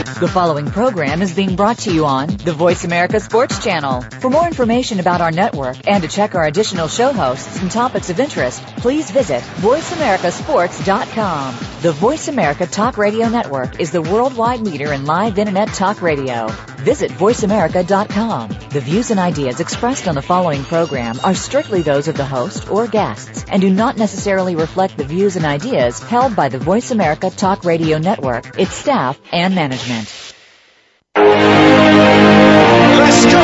The following program is being brought to you on the Voice America Sports Channel. For more information about our network and to check our additional show hosts and topics of interest, please visit voiceamericasports.com. The Voice America Talk Radio Network is the worldwide leader in live Internet talk radio. Visit voiceamerica.com. The views and ideas expressed on the following program are strictly those of the host or guests and do not necessarily reflect the views and ideas held by the Voice America Talk Radio Network, its staff, and management. Let's go!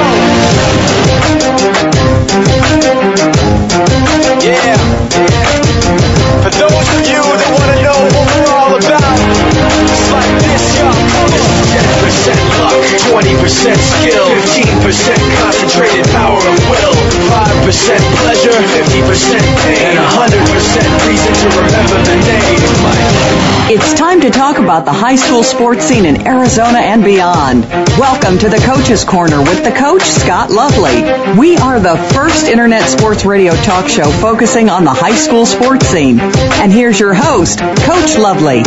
Yeah! For those of you that want to know what we're all about, it's like this, y'all. Come on! 10% luck, 20% skill, 15% concentrated power of will, 5% pleasure, 50% pain, and 100% reason to remember the name. It's time to talk about the high school sports scene in Arizona and beyond. Welcome to the Coach's Corner with the coach, Scott Lovely. We are the first internet sports radio talk show focusing on the high school sports scene. And here's your host, Coach Lovely.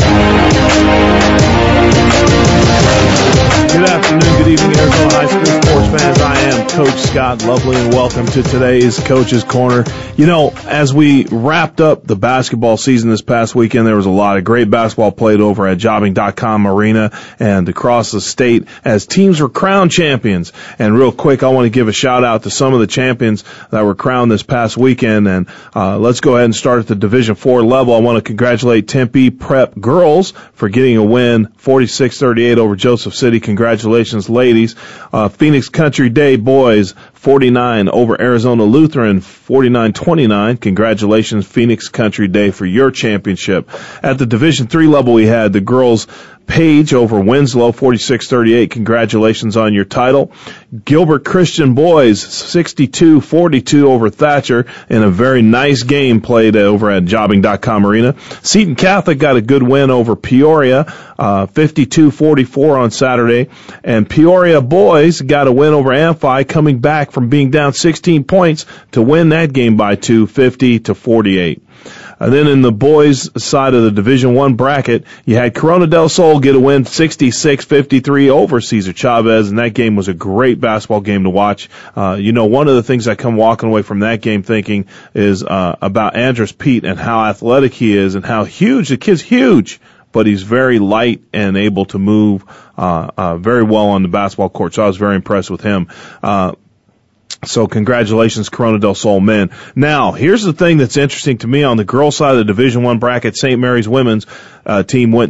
Good afternoon, good evening, Arizona high school sports fans. I am Coach Scott Lovely, and welcome to today's Coach's Corner. You know, as we wrapped up the basketball season this past weekend, there was a lot of great basketball played over at Jobbing.com Arena and across the state as teams were crowned champions. And real quick, I want to give a shout out to some of the champions that were crowned this past weekend. And let's go ahead and start at the Division IV level. I want to congratulate Tempe Prep girls for getting a win, 46-38 over Joseph City. Congratulations, ladies. Phoenix Country Day boys, 49 over Arizona Lutheran, 49-29. Congratulations, Phoenix Country Day, for your championship. At the Division III level, we had the girls Page over Winslow, 46-38. Congratulations on your title. Gilbert Christian boys, 62-42 over Thatcher in a very nice game played over at Jobbing.com Arena. Seton Catholic got a good win over Peoria, 52-44 on Saturday. And Peoria boys got a win over Amphi, coming back from being down 16 points to win that game by 2, 50-48. And then in the boys' side of the Division I bracket, you had Corona del Sol get a win 66-53 over Cesar Chavez, and that game was a great basketball game to watch. You know, one of the things I come walking away from that game thinking is about Andres Pete and how athletic he is and how huge. The kid's huge, but he's very light and able to move very well on the basketball court, so I was very impressed with him. So congratulations, Corona del Sol men. Now, here's the thing that's interesting to me. On the girls' side of the Division I bracket, St. Mary's women's team went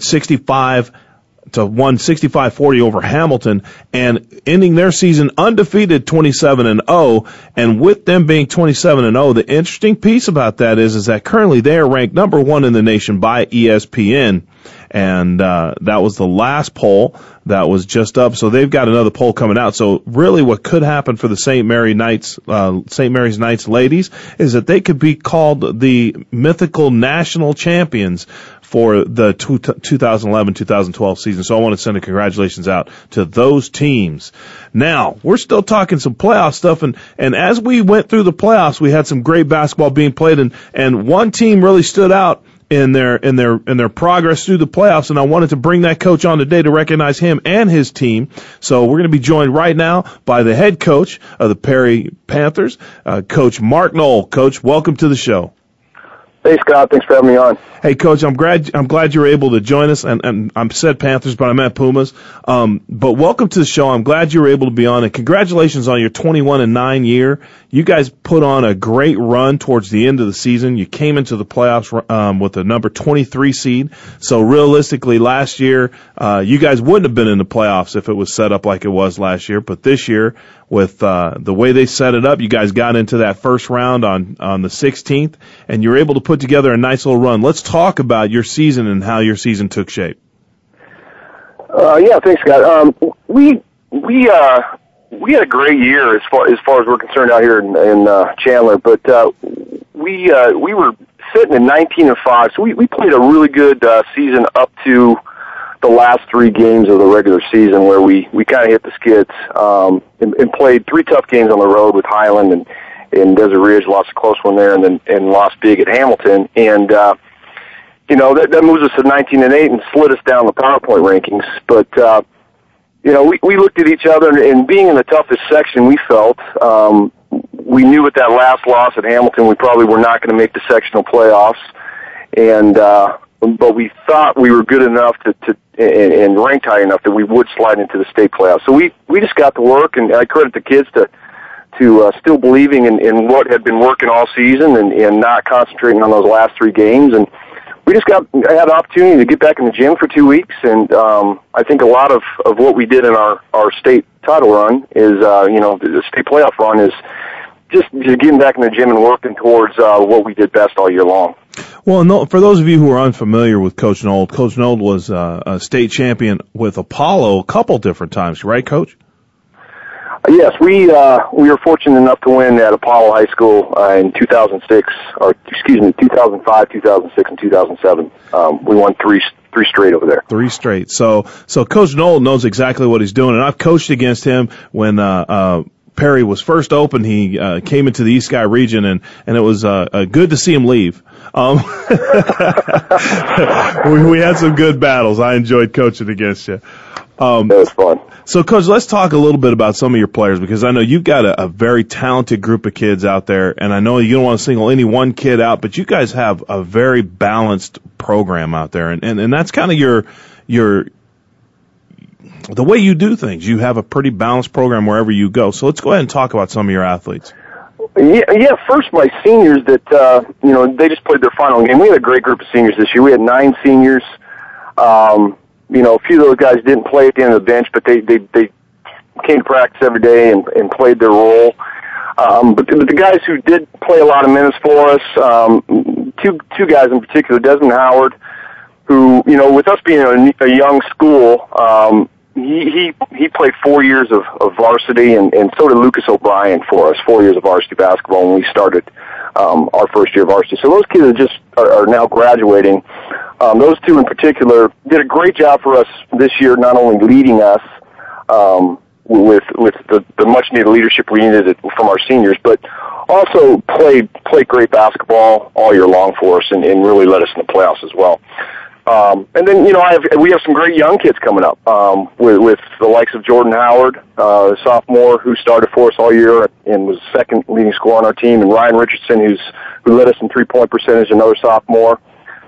65-40 over Hamilton, and ending their season undefeated 27-0. And with them being 27-0, the interesting piece about that is that currently they are ranked number 1 in the nation by ESPN. And that was the last poll that was just up. So they've got another poll coming out. So really what could happen for the St. Mary's Knights ladies is that they could be called the mythical national champions for the 2011-2012 season. So I want to send a congratulations out to those teams. Now, we're still talking some playoff stuff, and as we went through the playoffs, we had some great basketball being played, and one team really stood out in their progress through the playoffs, and I wanted to bring that coach on today to recognize him and his team. So we're going to be joined right now by the head coach of the Perry Panthers, Coach Mark Knoll. Coach, welcome to the show. Hey, Scott. Thanks for having me on. Hey, Coach, I'm glad you were able to join us, and I said Panthers, but I meant Pumas. But welcome to the show. I'm glad you were able to be on, and congratulations on your 21-9 year. You guys put on a great run towards the end of the season. You came into the playoffs with a number 23 seed. So realistically, last year, you guys wouldn't have been in the playoffs if it was set up like it was last year. But this year, with the way they set it up, you guys got into that first round on the 16th, and you were able to put together a nice little run. Let's talk about your season and how your season took shape. Yeah, thanks, Scott. We had a great year as far as we're concerned out here in Chandler, but we were sitting at 19-5, so we played a really good season up to the last 3 games of the regular season, where we kind of hit the skids and played 3 tough games on the road with Highland and Desert Ridge, lost a close one there, and lost big at Hamilton, and that moves us to 19-8 and slid us down the PowerPoint rankings, but we looked at each other, and being in the toughest section, we felt we knew with that last loss at Hamilton, we probably were not going to make the sectional playoffs, and but we thought we were good enough and ranked high enough that we would slide into the state playoffs. So we just got to work, and I credit the kids to still believing in what had been working all season and not concentrating on those last 3 games. And we just had the opportunity to get back in the gym for 2 weeks. And I think a lot of what we did in our state title run is, the state playoff run is just getting back in the gym and working towards what we did best all year long. Well, for those of you who are unfamiliar with Coach Nold was a state champion with Apollo a couple different times, right, Coach? Yes, we were fortunate enough to win at Apollo High School in 2005, 2006, and 2007. We won three straight over there. 3 straight. So Coach Nold knows exactly what he's doing, and I've coached against him when Perry was first open. He came into the East Sky region, and it was good to see him leave. We had some good battles. I enjoyed coaching against you. That was fun. So, Coach, let's talk a little bit about some of your players, because I know you've got a very talented group of kids out there, and I know you don't want to single any one kid out, but you guys have a very balanced program out there, and that's kind of your the way you do things. You have a pretty balanced program wherever you go. So let's go ahead and talk about some of your athletes. Yeah. First, my seniors that they just played their final game. We had a great group of seniors this year. We had 9 seniors. A few of those guys didn't play at the end of the bench, but they came to practice every day and played their role. But the guys who did play a lot of minutes for us, two guys in particular, Desmond Howard, who, with us being a young school, he played 4 years of varsity, and so did Lucas O'Brien for us, 4 years of varsity basketball when we started our first year of varsity. So those kids are now graduating. Those 2 in particular did a great job for us this year, not only leading us with the much needed leadership we needed from our seniors, but also played great basketball all year long for us and really led us in the playoffs as well. And then we have some great young kids coming up with the likes of Jordan Howard, a sophomore who started for us all year and was second leading scorer on our team, and Ryan Richardson who led us in 3-point percentage, another sophomore.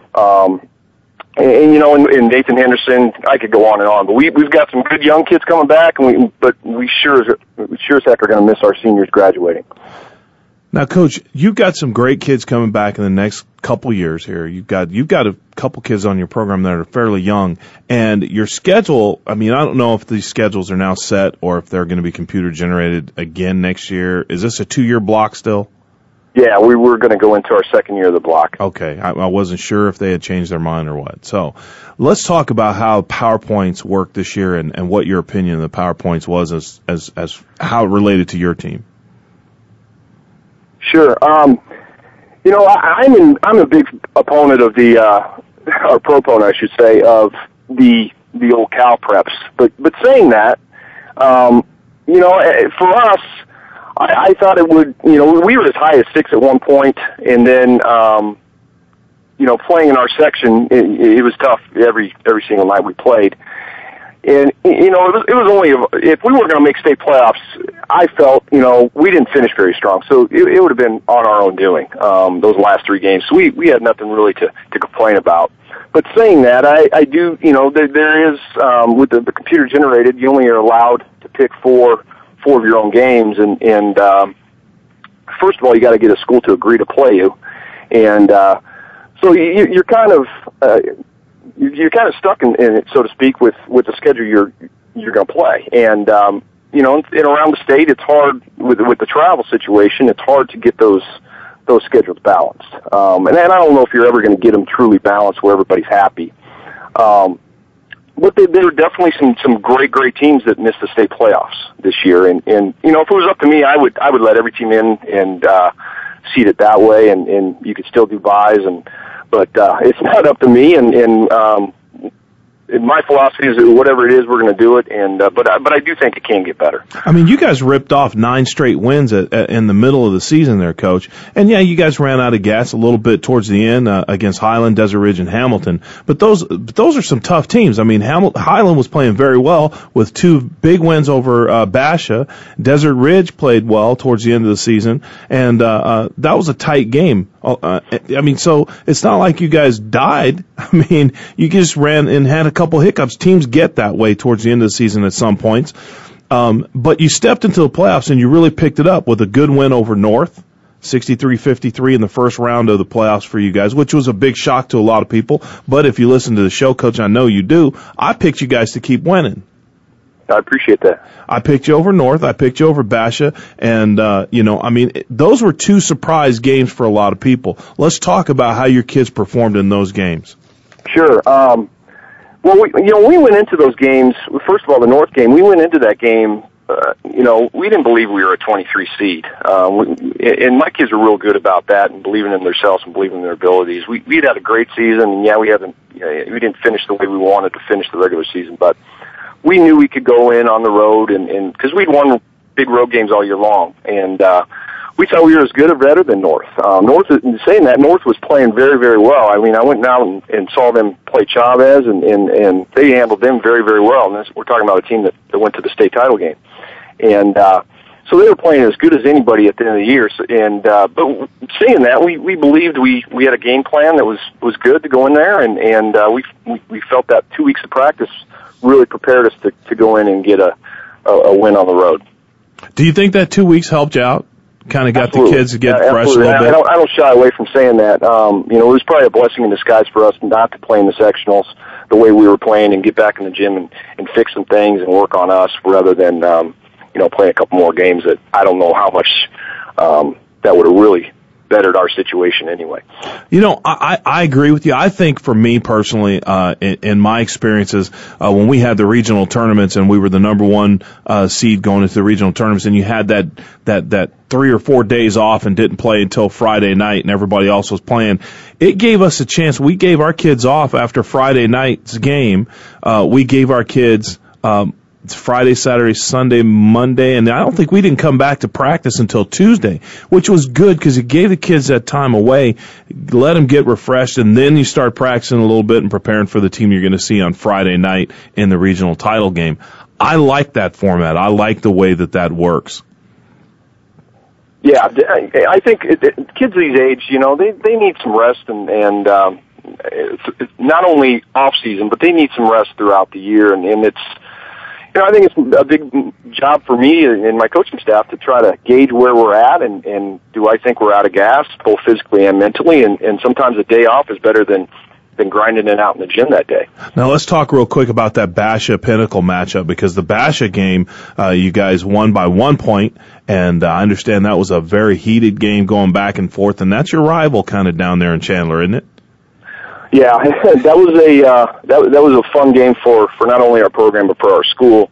And Nathan Henderson, I could go on and on, but we've got some good young kids coming back, but we sure as heck are going to miss our seniors graduating. Now, Coach, you've got some great kids coming back in the next couple years here. You've got a couple kids on your program that are fairly young, and your schedule, I don't know if these schedules are now set or if they're going to be computer generated again next year. Is this a 2-year block still? Yeah, we were going to go into our second year of the block. Okay, I wasn't sure if they had changed their mind or what. So let's talk about how PowerPoints worked this year and what your opinion of the PowerPoints was as how it related to your team. Sure. I'm a big opponent of or proponent, I should say, of the old Cal preps. But saying that, for us, I thought it would, we were as high as 6 at one point, and then, playing in our section, it was tough every single night we played. And, it was only, if we were going to make state playoffs, I felt, we didn't finish very strong. So it would have been on our own doing, those last 3 games. So we had nothing really to complain about. But saying that, I do, there is, with the computer generated, you only are allowed to pick 4 of your own games, and first of all, you got to get a school to agree to play you, and so you're kind of stuck in it, so to speak, with the schedule you're going to play, and and around the state, it's hard with the travel situation. It's hard to get those schedules balanced, and I don't know if you're ever going to get them truly balanced where everybody's happy. But there were definitely some great teams that missed the state playoffs this year, and if it was up to me, I would let every team in and seed it that way, and you could still do buys, but it's not up to me, and my philosophy is that whatever it is, we're going to do it. And but I do think it can get better. I mean, you guys ripped off 9 straight wins in the middle of the season there, Coach. And yeah, you guys ran out of gas a little bit towards the end against Highland, Desert Ridge, and Hamilton. But those are some tough teams. I mean, Highland was playing very well with 2 big wins over Basha. Desert Ridge played well towards the end of the season, and that was a tight game. I mean, so it's not like you guys died. I mean, you just ran and had a couple hiccups. Teams get that way towards the end of the season at some points. But you stepped into the playoffs and you really picked it up with a good win over North, 63-53 in the first round of the playoffs for you guys, which was a big shock to a lot of people. But if you listen to the show, Coach, I know you do, I picked you guys to keep winning. I appreciate that. I picked you over North. I picked you over Basha. And, I mean, those were 2 surprise games for a lot of people. Let's talk about how your kids performed in those games. Sure. Well, we went into those games, first of all, the North game, we went into that game, we didn't believe we were a 23 seed. And my kids were real good about that and believing in themselves and believing in their abilities. We'd had a great season, and we didn't finish the way we wanted to finish the regular season, but we knew we could go in on the road, and because we'd won big road games all year long, and we thought we were as good or better than North. Saying that, North was playing very, very well. I mean, I went out and saw them play Chavez, and they handled them very, very well. And we're talking about a team that went to the state title game, and so they were playing as good as anybody at the end of the year. But saying that, we believed we had a game plan that was good to go in there, and we felt that 2 weeks of practice really prepared us to go in and get a win on the road. Do you think that 2 weeks helped you out? Kind of got Absolutely. the kids to get fresh a little bit? I don't shy away from saying that. It was probably a blessing in disguise for us not to play in the sectionals the way we were playing and get back in the gym and fix some things and work on us rather than, play a couple more games that I don't know how much that would have really bettered our situation anyway. I agree with you. I think for me personally, in my experiences, when we had the regional tournaments and we were the number 1 seed going into the regional tournaments, and you had that 3 or 4 days off and didn't play until Friday night, and everybody else was playing, it gave us a chance. We gave our kids off after Friday night's game. We gave our kids Friday, Saturday, Sunday, Monday, and I don't think we didn't come back to practice until Tuesday, which was good because it gave the kids that time away, let them get refreshed, and then you start practicing a little bit and preparing for the team you're going to see on Friday night in the regional title game. I like that format. I like the way that works. Yeah, I think kids these age, they need some rest and not only off season, but they need some rest throughout the year, and it's. I think it's a big job for me and my coaching staff to try to gauge where we're at and do I think we're out of gas, both physically and mentally, and sometimes a day off is better than grinding it out in the gym that day. Now let's talk real quick about that Basha Pinnacle matchup, because the Basha game, you guys won by 1 point, and I understand that was a very heated game going back and forth, and that's your rival kind of down there in Chandler, isn't it? Yeah, that was a fun game for not only our program but for our school.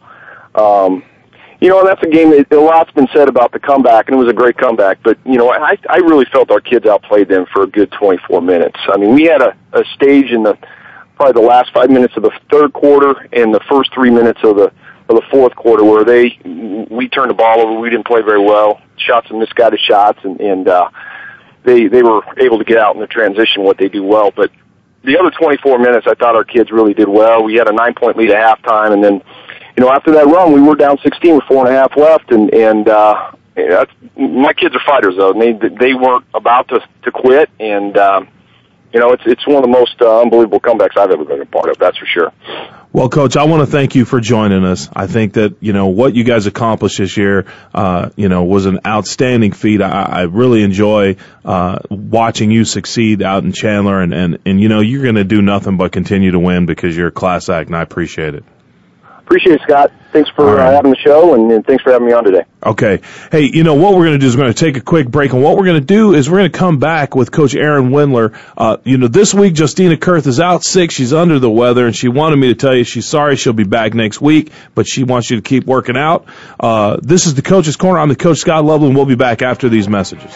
That's a game that a lot's been said about the comeback, and it was a great comeback. But I really felt our kids outplayed them for a good 24 minutes. I mean, we had a stage in probably the last 5 minutes of the third quarter and the first 3 minutes of the fourth quarter where we turned the ball over. We didn't play very well, shot some misguided shots, and they were able to get out in the transition what they do well, but. The other 24 minutes, I thought our kids really did well. We had a 9-point lead at halftime, and then, after that run, we were down 16 with 4.5 left, and my kids are fighters, though, and they weren't about to quit, and, it's one of the most unbelievable comebacks I've ever been a part of, that's for sure. Well, Coach, I want to thank you for joining us. I think that, what you guys accomplished this year, was an outstanding feat. I really enjoy watching you succeed out in Chandler, and you're going to do nothing but continue to win because you're a class act, and I appreciate it. Appreciate it, Scott. Thanks for having the show, and thanks for having me on today. Okay. Hey, what we're going to do is we're going to take a quick break, and what we're going to do is we're going to come back with Coach Erin Windler. This week, Justina Kurth is out sick. She's under the weather, and she wanted me to tell you she's sorry. She'll be back next week, but she wants you to keep working out. This is the Coach's Corner. I'm the Coach Scott Lovely, and we'll be back after these messages.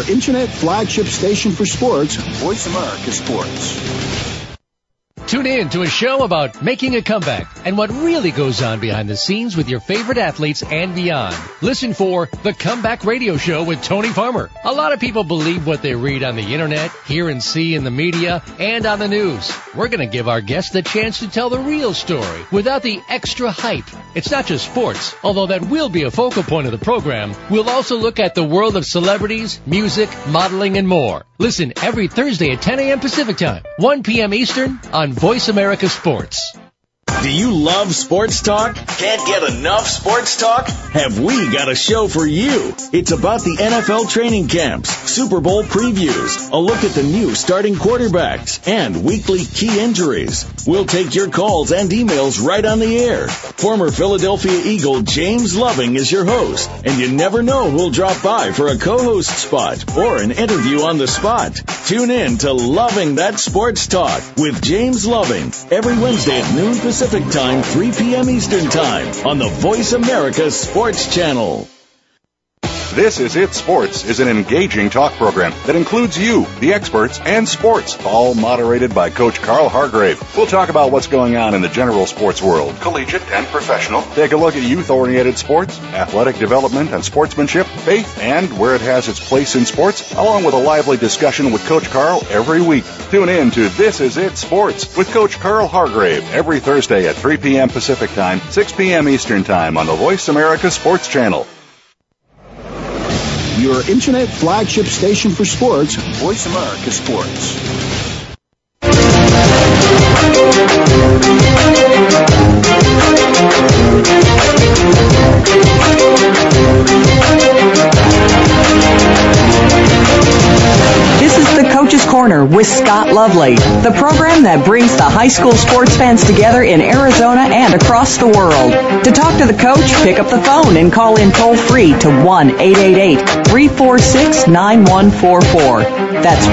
internet flagship station for sports, Voice America Sports. Tune in to a show about making a comeback and what really goes on behind the scenes with your favorite athletes and beyond. Listen for The Comeback Radio Show with Tony Farmer. A lot of people believe what they read on the internet, hear and see in the media, and on the news. We're going to give our guests the chance to tell the real story without the extra hype. It's not just sports, although that will be a focal point of the program. We'll also look at the world of celebrities, music, modeling, and more. Listen every Thursday at 10 a.m. Pacific Time, 1 p.m. Eastern on Voice America Sports. Do you love sports talk? Can't get enough sports talk? Have we got a show for you? It's about the NFL training camps, Super Bowl previews, a look at the new starting quarterbacks, and weekly key injuries. We'll take your calls and emails right on the air. Former Philadelphia Eagle James Loving is your host, and you never know who'll drop by for a co-host spot or an interview on the spot. Tune in to Loving That Sports Talk with James Loving every Wednesday at noon Pacific Time, 3 p.m. Eastern Time on the Voice America Sports Channel. This Is It Sports is an engaging talk program that includes you, the experts, and sports, all moderated by Coach Carl Hargrave. We'll talk about what's going on in the general sports world, collegiate and professional. Take a look at youth-oriented sports, athletic development and sportsmanship, faith, and where it has its place in sports, along with a lively discussion with Coach Carl every week. Tune in to This Is It Sports with Coach Carl Hargrave every Thursday at 3 p.m. Pacific Time, 6 p.m. Eastern Time on the Voice America Sports Channel. Your internet flagship station for sports, Voice America Sports. This is the Coach's Corner with Scott Lovely, the program that brings the high school sports fans together in Arizona and across the world. To talk to the coach, pick up the phone and call in toll-free to 1-888-346-9144. That's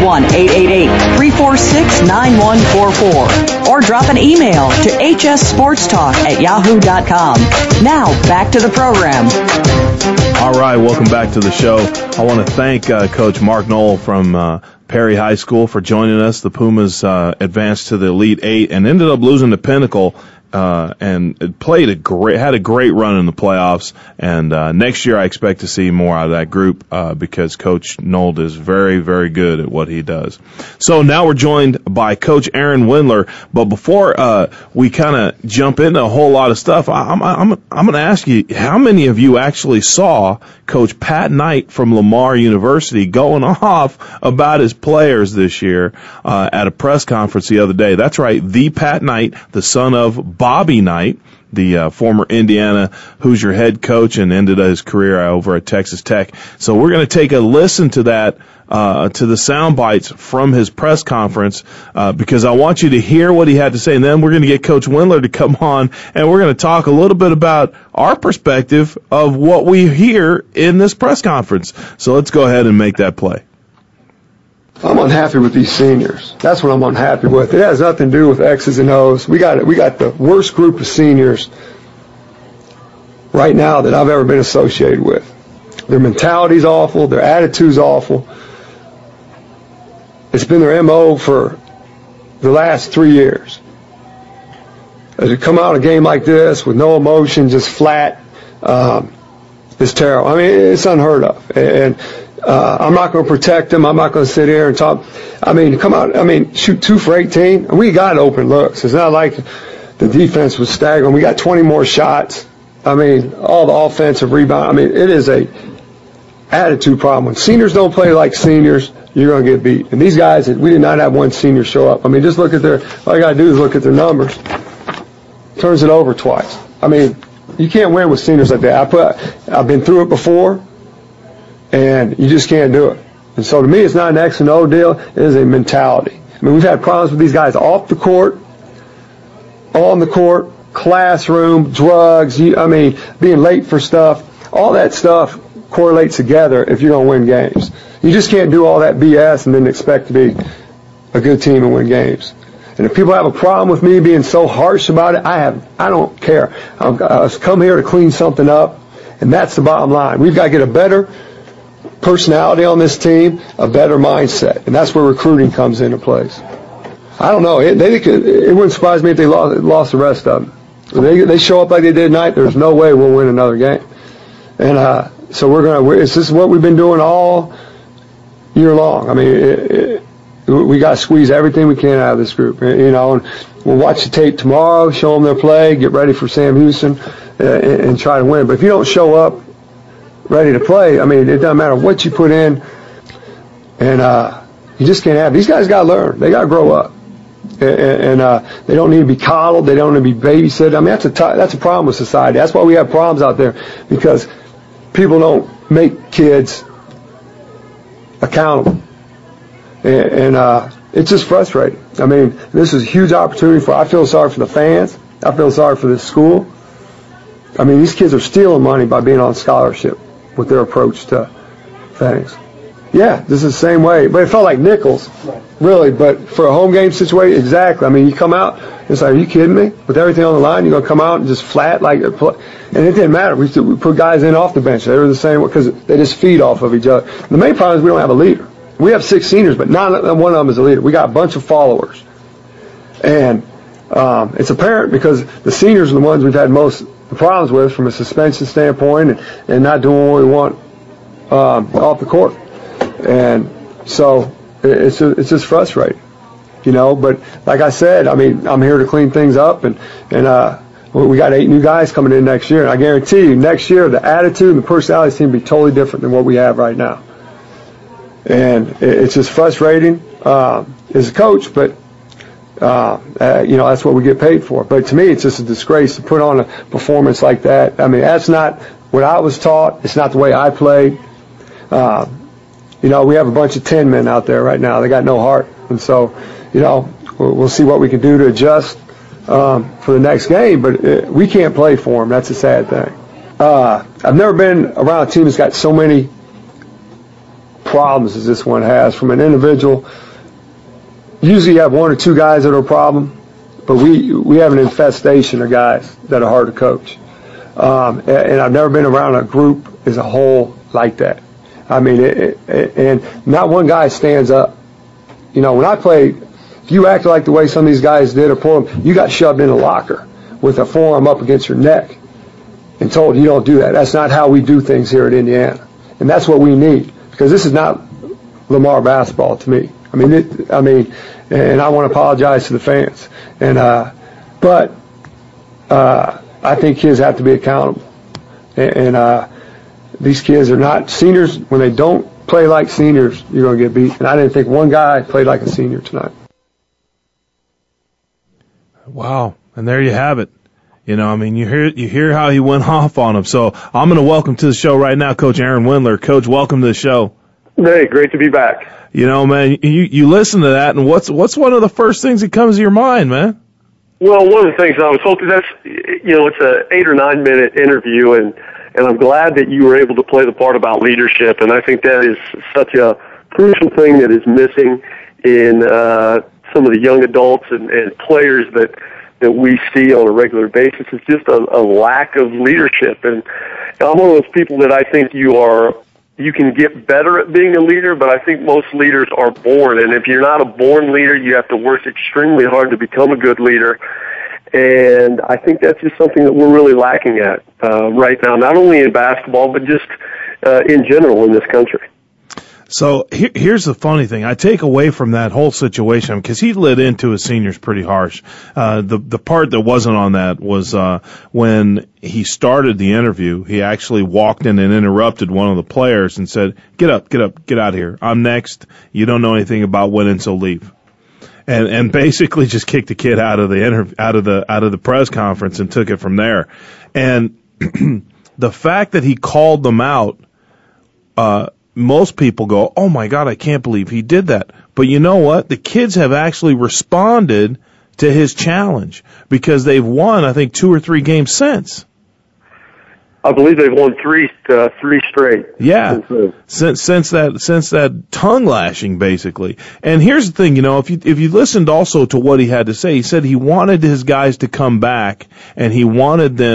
1-888-346-9144. Or drop an email to hssportstalk@yahoo.com. Now, back to the program. All right, welcome back to the show. I want to thank Coach Mark Knoll from Perry High School for joining us. The Pumas advanced to the Elite Eight and ended up losing to Pinnacle. And had a great run in the playoffs. And next year I expect to see more out of that group because Coach Knoll is very, very good at what he does. So now we're joined by Coach Aaron Windler. But before we kind of jump into a whole lot of stuff, I'm going to ask you, how many of you actually saw Coach Pat Knight from Lamar University going off about his players this year at a press conference the other day? That's right, the Pat Knight, the son of Bobby Knight, the former Indiana Hoosier head coach, and ended his career over at Texas Tech. So we're going to take a listen to that, to the sound bites from his press conference, because I want you to hear what he had to say, and then we're going to get Coach Windler to come on, and we're going to talk a little bit about our perspective of what we hear in this press conference. So let's go ahead and make that play. I'm unhappy with these seniors. That's what I'm unhappy with. It has nothing to do with X's and O's. We got the worst group of seniors right now that I've ever been associated with. Their mentality's awful. Their attitude's awful. It's been their MO for the last 3 years. As you come out of a game like this with no emotion, just flat, it's terrible. I mean, it's unheard of. And I'm not going to protect them. I'm not going to sit here and talk. I mean, come out. I mean, shoot 2 for 18. We got open looks. It's not like the defense was staggering. We got 20 more shots. I mean, all the offensive rebound. I mean, it is a attitude problem. When seniors don't play like seniors, you're going to get beat. And these guys, we did not have one senior show up. I mean, just look at all you got to do is look at their numbers. Turns it over twice. I mean, you can't win with seniors like that. I've been through it before. And you just can't do it. And so to me, it's not an X and O deal. It is a mentality. I mean, we've had problems with these guys off the court, on the court, classroom, drugs, being late for stuff. All that stuff correlates together if you're going to win games. You just can't do all that BS and then expect to be a good team and win games. And if people have a problem with me being so harsh about it, I don't care. I've come here to clean something up, and that's the bottom line. We've got to get a better personality on this team, a better mindset. And that's where recruiting comes into place. I don't know. It wouldn't surprise me if they lost the rest of them. If they show up like they did tonight, there's no way we'll win another game. And so this is what we've been doing all year long. I mean, we got to squeeze everything we can out of this group, and we'll watch the tape tomorrow, show them their play, get ready for Sam Houston, and try to win. But if you don't show up ready to play, I mean, it doesn't matter what you put in, and you just can't have. These guys got to learn. They got to grow up, and they don't need to be coddled. They don't need to be babysitted. I mean, that's a problem with society. That's why we have problems out there, because people don't make kids accountable. And it's just frustrating. I mean, this is a huge opportunity I feel sorry for the fans. I feel sorry for this school. I mean, these kids are stealing money by being on scholarship with their approach to things. Yeah, this is the same way. But it felt like nickels, really. But for a home game situation, exactly. I mean, you come out, it's like, are you kidding me? With everything on the line, you're going to come out and just flat like and it didn't matter. We put guys in off the bench. They were the same because they just feed off of each other. The main problem is we don't have a leader. We have 6 seniors, but not one of them is a leader. We got a bunch of followers. And it's apparent because the seniors are the ones we've had most problems with from a suspension standpoint and not doing what we want off the court. And so it's just frustrating, But like I said, I mean, I'm here to clean things up, and we got 8 new guys coming in next year. And I guarantee you, next year, the attitude and the personality of this team will be totally different than what we have right now. And it's just frustrating as a coach, but that's what we get paid for. But to me, it's just a disgrace to put on a performance like that. I mean, that's not what I was taught. It's not the way I played. We have a bunch of 10 men out there right now. They got no heart. And so, we'll see what we can do to adjust for the next game. But we can't play for them. That's a sad thing. I've never been around a team that's got so many problems as this one has from an individual. Usually you have 1 or 2 guys that are a problem, but we have an infestation of guys that are hard to coach. And I've never been around a group as a whole like that. I mean, and not one guy stands up. When I played, if you acted like the way some of these guys did or pulled them, you got shoved in a locker with a forearm up against your neck and told you don't do that. That's not how we do things here at Indiana. And that's what we need. Because this is not Lamar basketball to me. And I want to apologize to the fans. But I think kids have to be accountable. And these kids are not seniors. When they don't play like seniors, you're going to get beat. And I didn't think one guy played like a senior tonight. Wow. And there you have it. You hear how he went off on him. So I'm going to welcome to the show right now Coach Aaron Wendler. Coach, welcome to the show. Hey, great to be back. Man, you listen to that, and what's one of the first things that comes to your mind, man? Well, one of the things I was hoping it's an 8 or 9 minute interview, and I'm glad that you were able to play the part about leadership, and I think that is such a crucial thing that is missing in some of the young adults and players that we see on a regular basis. It's just a lack of leadership. And I'm one of those people that I think you can get better at being a leader, but I think most leaders are born. And if you're not a born leader, you have to work extremely hard to become a good leader. And I think that's just something that we're really lacking at right now, not only in basketball, but just in general in this country. So here's the funny thing. I take away from that whole situation, because he lit into his seniors pretty harsh. The part that wasn't on that was when he started the interview, he actually walked in and interrupted one of the players and said, get up, get out of here. I'm next. You don't know anything about winning, so leave. And basically just kicked the kid out of the press conference and took it from there. And the fact that he called them out, most people go, oh my God, I can't believe he did that. But you know what? The kids have actually responded to his challenge because they've won, I think, 2 or 3 games since. I believe they've won three straight. Yeah, since that tongue lashing, basically. And here's the thing, if you listened also to what he had to say, he said he wanted his guys to come back and he wanted them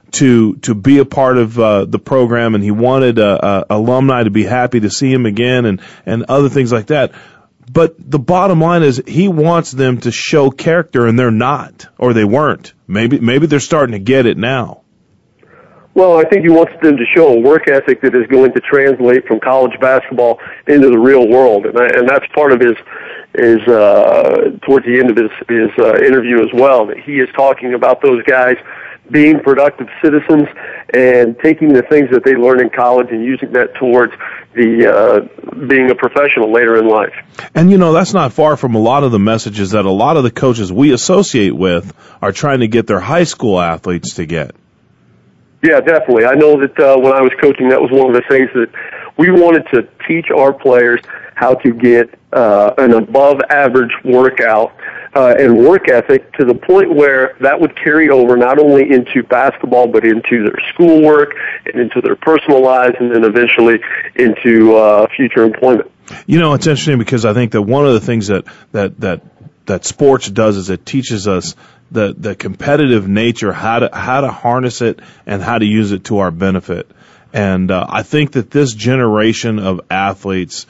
to be a part of the program, and he wanted alumni to be happy to see him again, and other things like that. But the bottom line is he wants them to show character, and they're not, or they weren't. Maybe they're starting to get it now. Well, I think he wants them to show a work ethic that is going to translate from college basketball into the real world, and that's part of his towards the end of his interview as well. That he is talking about those guys being productive citizens and taking the things that they learn in college and using that towards the being a professional later in life. And, that's not far from a lot of the messages that a lot of the coaches we associate with are trying to get their high school athletes to get. Yeah, definitely. I know that when I was coaching, that was one of the things that we wanted to teach our players how to get an above-average workout and work ethic to the point where that would carry over not only into basketball but into their schoolwork and into their personal lives and then eventually into future employment. It's interesting because I think that one of the things that sports does is it teaches us the competitive nature, how to harness it and how to use it to our benefit. And I think that this generation of athletes,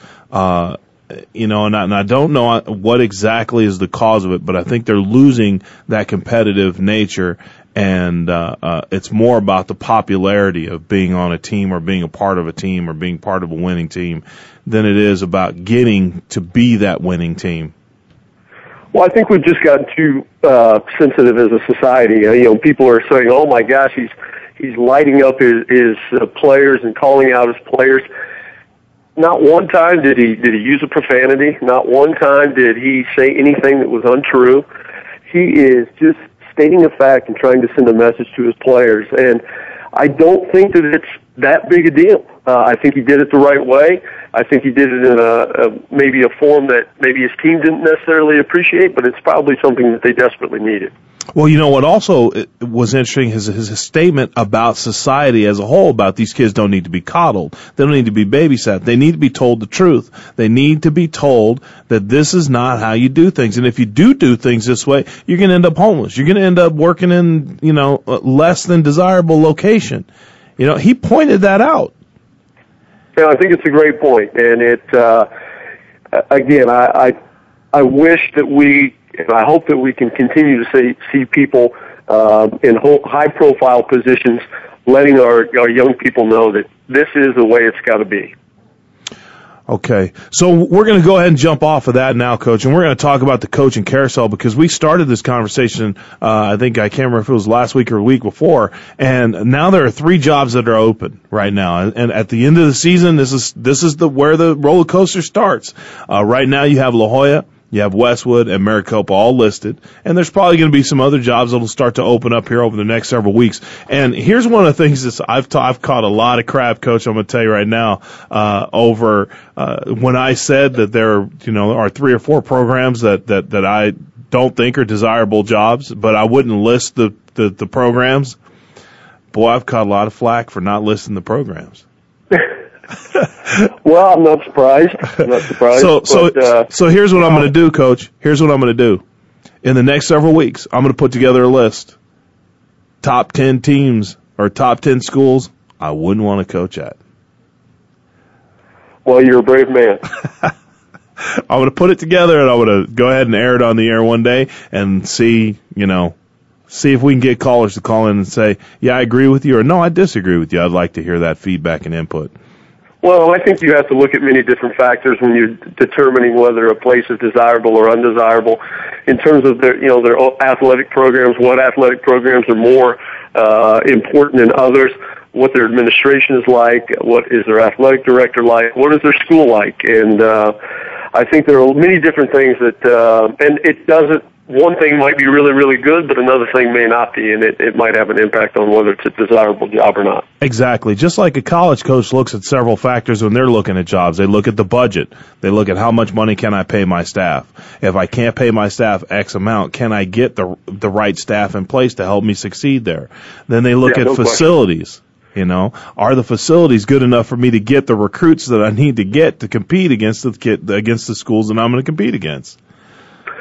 and I don't know what exactly is the cause of it, but I think they're losing that competitive nature, and it's more about the popularity of being on a team or being a part of a team or being part of a winning team than it is about getting to be that winning team. Well, I think we've just gotten too sensitive as a society. People are saying, "Oh my gosh, he's lighting up his players and calling out his players." Not one time did he use a profanity. Not one time did he say anything that was untrue. He is just stating a fact and trying to send a message to his players. And I don't think that it's that big a deal. I think he did it the right way. I think he did it in maybe a form that maybe his team didn't necessarily appreciate, but it's probably something that they desperately needed. Well, what also was interesting is his statement about society as a whole, about these kids don't need to be coddled. They don't need to be babysat. They need to be told the truth. They need to be told that this is not how you do things. And if you do things this way, you're going to end up homeless. You're going to end up working in, less than desirable location. He pointed that out. Yeah, I think it's a great point. And again, I wish that I hope that we can continue to see people in high-profile positions letting our young people know that this is the way it's got to be. Okay, so we're going to go ahead and jump off of that now, Coach, and we're going to talk about the coaching carousel because we started this conversation, I can't remember if it was last week or a week before, and now there are 3 jobs that are open right now. And at the end of the season, this is where the roller coaster starts. Right now you have La Jolla, you have Westwood and Maricopa all listed, and there's probably going to be some other jobs that will start to open up here over the next several weeks. And here's one of the things that I've caught a lot of crap, Coach, I'm going to tell you right now, over when I said that there are 3 or 4 programs that I don't think are desirable jobs, but I wouldn't list the programs. Boy, I've caught a lot of flack for not listing the programs. Well, I'm not surprised. So here's what I'm going to do, Coach. Here's what I'm going to do. In the next several weeks, I'm going to put together a list. Top 10 teams or top 10 schools I wouldn't want to coach at. Well, you're a brave man. I'm going to put it together, and I'm going to go ahead and air it on the air one day and see if we can get callers to call in and say, yeah, I agree with you, or no, I disagree with you. I'd like to hear that feedback and input. Well, I think you have to look at many different factors when you're determining whether a place is desirable or undesirable. In terms of their athletic programs, what athletic programs are more important than others, what their administration is like, what is their athletic director like, what is their school like, and I think there are many different things that, and it doesn't. One thing might be really, really good, but another thing may not be, and it might have an impact on whether it's a desirable job or not. Exactly. Just like a college coach looks at several factors when they're looking at jobs. They look at the budget. They look at how much money can I pay my staff. If I can't pay my staff X amount, can I get the right staff in place to help me succeed there? Then they look at facilities. Are the facilities good enough for me to get the recruits that I need to get to compete against the schools that I'm going to compete against?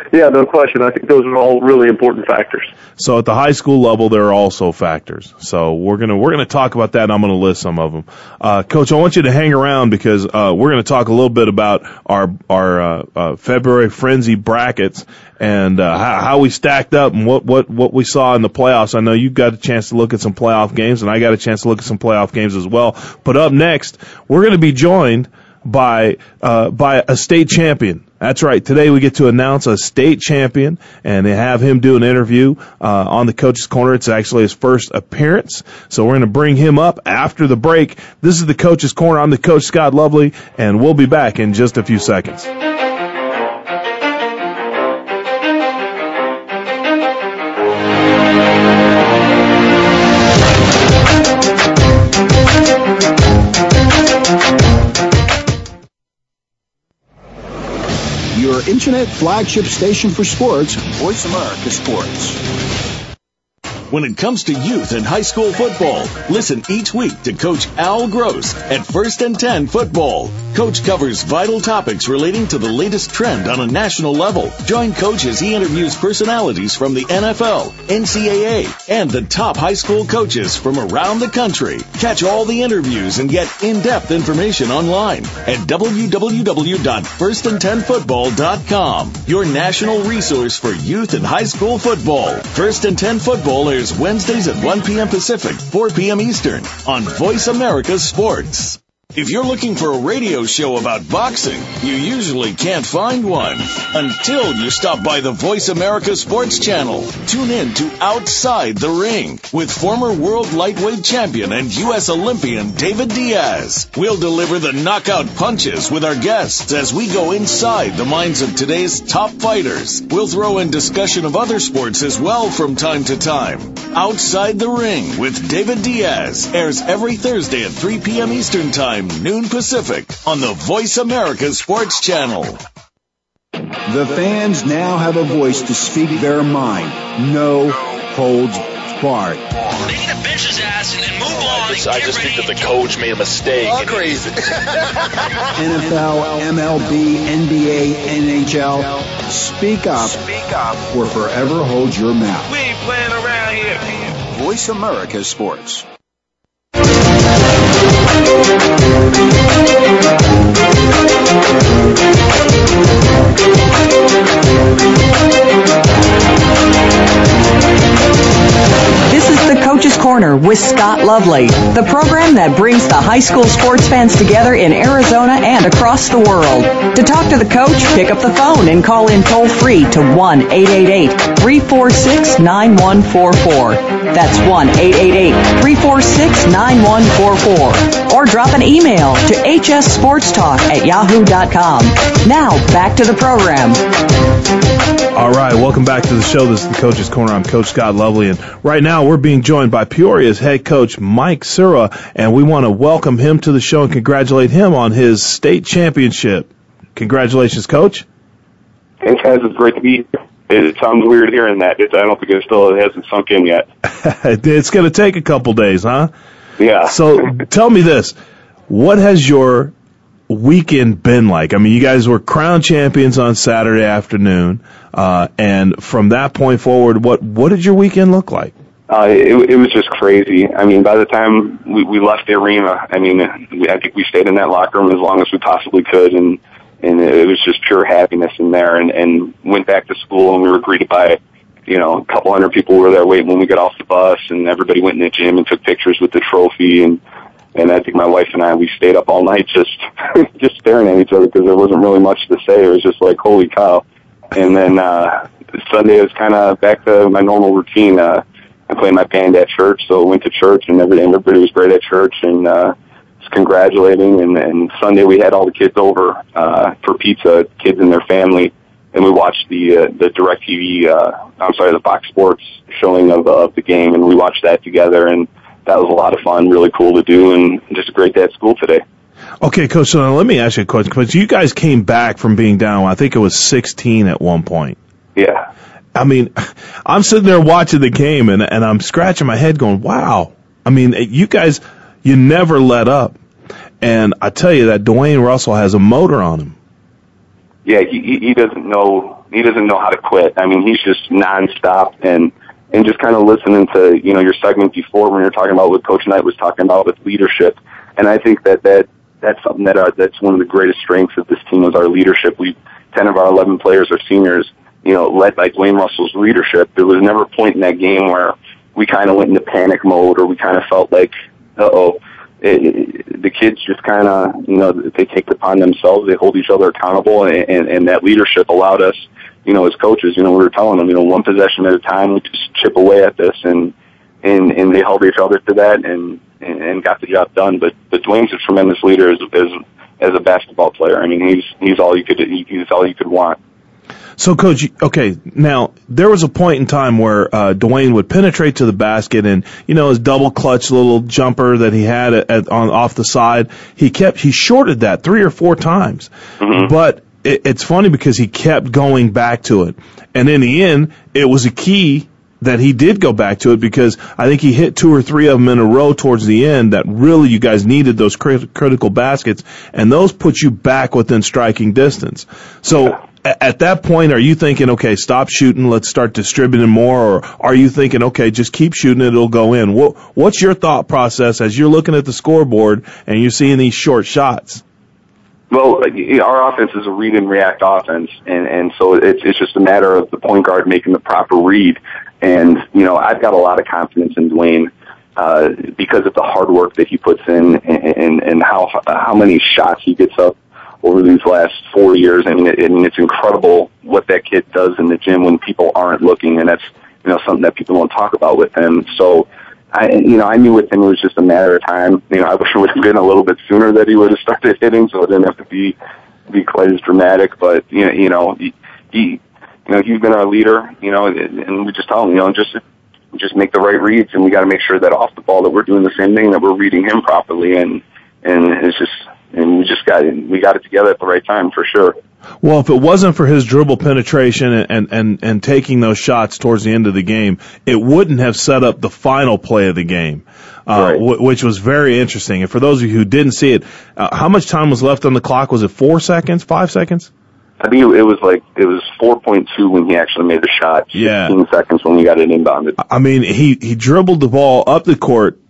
Yeah, no question. I think those are all really important factors. So at the high school level, there are also factors. So we're gonna talk about that, and I'm gonna list some of them. Coach, I want you to hang around because we're gonna talk a little bit about our February Frenzy brackets and how we stacked up and what we saw in the playoffs. I know you got a chance to look at some playoff games, and I got a chance to look at some playoff games as well. But up next, we're gonna be joined by a state champion. That's right. Today we get to announce a state champion and have him do an interview on the Coach's Corner. It's actually his first appearance. So we're going to bring him up after the break. This is the Coach's Corner. I'm the Coach, Scott Lovely, and we'll be back in just a few seconds. Your internet flagship station for sports, Voice America Sports. When it comes to youth and high school football, listen each week to Coach Al Gross at First and 10 Football. Coach covers vital topics relating to the latest trend on a national level. Join Coach as he interviews personalities from the NFL, NCAA, and the top high school coaches from around the country. Catch all the interviews and get in-depth information online at www.firstand10football.com. Your national resource for youth and high school football. First and 10 Football airs Wednesdays at 1 p.m. Pacific, 4 p.m. Eastern on Voice America Sports. If you're looking for a radio show about boxing, you usually can't find one until you stop by the Voice America Sports channel. Tune in to Outside the Ring with former world lightweight champion and U.S. Olympian David Diaz. We'll deliver the knockout punches with our guests as we go inside the minds of today's top fighters. We'll throw in discussion of other sports as well from time to time. Outside the Ring with David Diaz airs every Thursday at 3 p.m. Eastern Time, noon Pacific, on the Voice America Sports Channel. The fans now have a voice to speak their mind. No holds barred. They need to bench his ass and then move on. I just think that the coach made a mistake. All crazy. NFL, MLB, NBA, NHL. Speak up or forever hold your mouth. We ain't playing around here. Voice America Sports. This is the Coach's Corner with Scott Lovely, the program that brings the high school sports fans together in Arizona and across the world. To talk to the coach, pick up the phone and call in toll-free to 1-888-346-9144. That's 1-888-346-9144. Or drop an email to hssportstalk@yahoo.com. Now, back to the program. All right, welcome back to the show. This is the Coach's Corner. I'm Coach Scott Lovely, and right now we're being joined by Peoria's head coach, Mike Sura, and we want to welcome him to the show and congratulate him on his state championship. Congratulations, Coach. Thanks, guys. It's great to be here. It sounds weird hearing that. I don't think it hasn't sunk in yet. It's going to take a couple days, huh? Yeah. So tell me this. What has your weekend been like? I mean, you guys were crown champions on Saturday afternoon, and from that point forward, what did your weekend look like? It was just crazy. I mean, by the time we left the arena, I think we stayed in that locker room as long as we possibly could, and it was just pure happiness in there, and went back to school, and we were greeted by, a couple hundred people were there waiting when we got off the bus, and everybody went in the gym and took pictures with the trophy, and I think my wife and I, we stayed up all night just staring at each other because there wasn't really much to say. It was just like, holy cow. And then Sunday was kind of back to my normal routine. I played my band at church, so I went to church, and everybody was great at church, and was congratulating. And Sunday we had all the kids over for pizza, kids and their family, and we watched the DirecTV, the Fox Sports showing of the game, and we watched that together, and that was a lot of fun, really cool to do, and just a great day at school today. Okay, Coach, so now let me ask you a question. Because you guys came back from being down, I think it was 16 at one point. Yeah. I mean, I'm sitting there watching the game, and I'm scratching my head going, wow. I mean, you guys, you never let up. And I tell you that Dwayne Russell has a motor on him. Yeah, he doesn't know know how to quit. I mean, he's just nonstop and just kind of listening to, your segment before when you're talking about what Coach Knight was talking about with leadership. And I think that's something that's one of the greatest strengths of this team is our leadership. 10 of our 11 players are seniors, led by Dwayne Russell's leadership. There was never a point in that game where we kind of went into panic mode or we kind of felt like, the kids just kind of, they take it upon themselves. They hold each other accountable, and that leadership allowed us, as coaches, we were telling them, one possession at a time, we just chip away at this, and they held each other to that and got the job done. But Dwayne's a tremendous leader as a basketball player. I mean, he's all you could want. So, Coach, okay, now, there was a point in time where Dwayne would penetrate to the basket and, his double clutch little jumper that he had off the side, he shorted that 3 or 4 times. Mm-hmm. But it's funny because he kept going back to it. And in the end, it was a key that he did go back to it because I think he hit 2 or 3 of them in a row towards the end that really you guys needed those critical baskets, and those put you back within striking distance. So at that point, are you thinking, okay, stop shooting, let's start distributing more, or are you thinking, okay, just keep shooting, it'll go in? What's your thought process as you're looking at the scoreboard and you're seeing these short shots? Well, our offense is a read and react offense, and so it's just a matter of the point guard making the proper read. And, I've got a lot of confidence in Dwayne because of the hard work that he puts in and how many shots he gets up over these last 4 years. I mean, it's incredible what that kid does in the gym when people aren't looking, and that's, something that people don't talk about with him. So, I knew with him it was just a matter of time. I wish it would have been a little bit sooner that he would have started hitting, so it didn't have to be quite as dramatic. But he's been our leader. And we just tell him, just make the right reads, and we got to make sure that off the ball that we're doing the same thing, that we're reading him properly, and we got it together at the right time for sure. Well, if it wasn't for his dribble penetration and taking those shots towards the end of the game, it wouldn't have set up the final play of the game, right. Which was very interesting. And for those of you who didn't see it, how much time was left on the clock? Was it 4 seconds, 5 seconds? I think it was 4.2 when he actually made the shot. 16 seconds when we got it inbounded. I mean, he dribbled the ball up the court.